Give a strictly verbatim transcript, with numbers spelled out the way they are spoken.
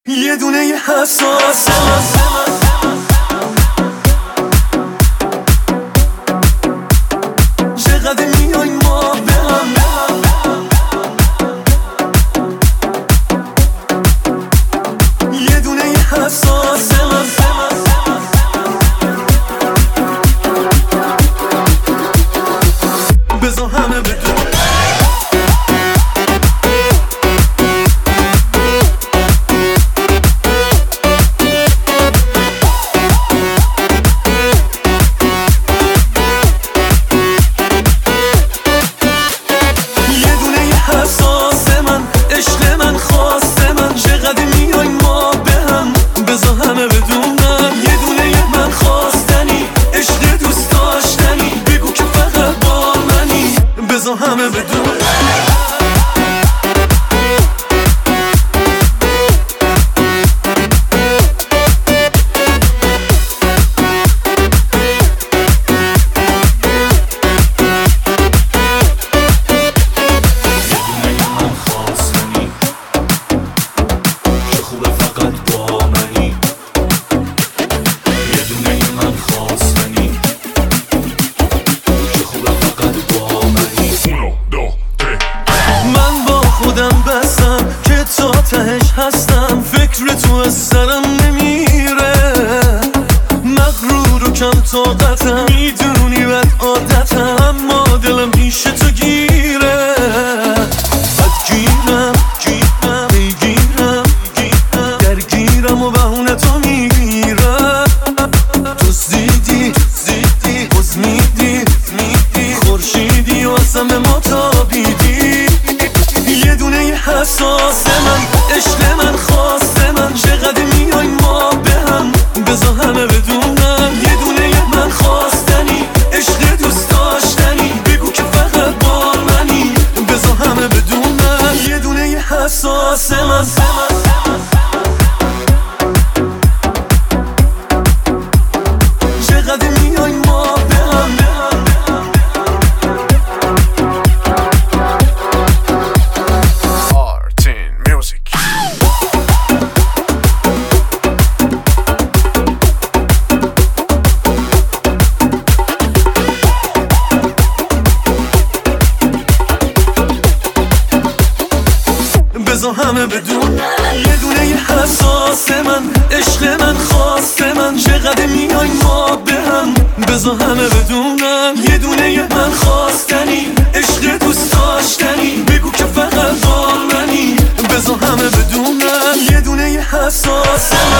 یه دونه ی حساس چقدر میای ما به هم، یه دونه ی حساس بذار همه بدون همه بدون تهش هستم، فکر تو از سرم نمیره، مغرور و کم طاقتم، میدونی بد عادتم، اما دلم پیش تو گیره، بدگیرم گیرم میگیرم گیرم درگیرم و بهونه تو میگیرم، تو زیدی زیدی باز میدی میدی خورشیدی و اصلا به ما تابیدی، یه دونه ی حساس من عشق من خواست من چقدر میای ما به هم، بذار همه بدونم یه دونه ی من خواستنی، عشق دوست داشتنی، بگو که فقط با منی، بذار همه بدونم یه دونه ی حساس من چقدر میای ما به هم. بذار همه بدون یه دونه ی حساس من عشق من خواست من چقدر میای ما به هم، بذار همه بدونم یه دونه ی من خواستنی، عشق دوست داشتنی، بگو که فقط با منی، بذار همه بدونم یه دونه ی حساس من